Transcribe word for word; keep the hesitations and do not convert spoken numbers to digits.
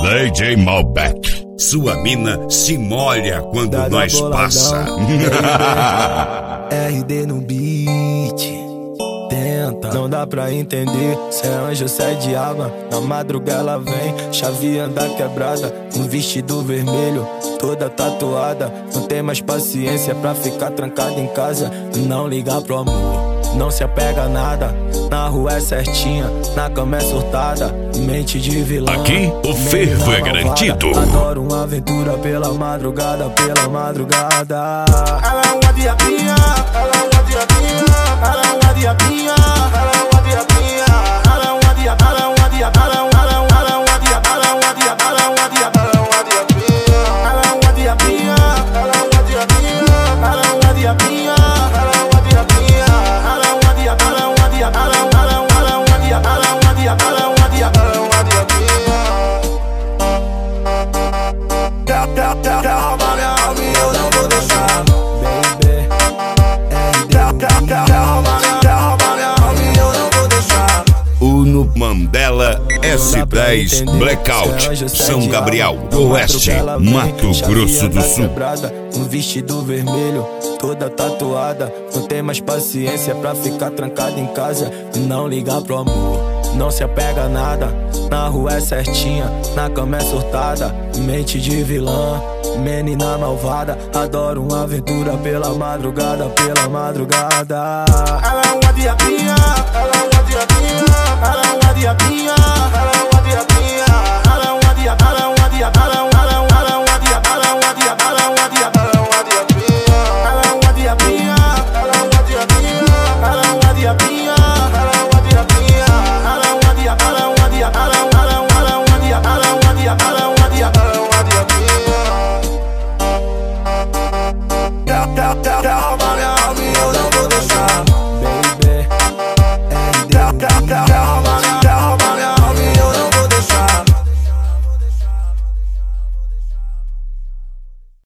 D J Malbec. Sua mina se molha quando Dá nós passa. R D no beat. Tenta, não dá pra entender. Cê é anjo, cê é diaba. Na madrugada ela vem, chave anda quebrada, um vestido vermelho, toda tatuada. Não tem mais paciência pra ficar trancada em casa. Não liga pro amor, não se apega a nada. Na rua é certinha, na cama é surtada, mente de vilão. Aqui o fervo é garantido. Adoro uma aventura pela madrugada, pela madrugada. Ela é uma diabinha, ela é uma diabinha, ela é uma diabinha, ela é uma diabinha, ela é uma dia, ela é uma dia, ela é uma, ela é uma, ela é uma dia, ela é uma dia, ela é uma dia, ela é uma diabinha, ela é uma diabinha, ela é uma diabinha, ela é uma diabinha, ela é uma diabinha, ela é uma dia, ela é uma dia, ela é uma, ela é uma, ela é uma dia, ela é uma dia, ela é uma dia, ela é uma diabinha. Calma minha alma e eu não vou deixar, baby. Calma minha alma e eu não vou deixar. Uno Mandela S dez Blackout, São Gabriel, Oeste, Mato Grosso do Sul. Um vestido vermelho, toda tatuada. Não tem mais paciência pra ficar trancada em casa. Não liga pro amor, não se apega a nada. Na rua é certinha, na cama é surtada, mente de vilã, menina malvada. Adoro uma aventura pela madrugada, pela madrugada. Ela é uma diabinha, ela é uma diabinha, ela é uma diabinha, ela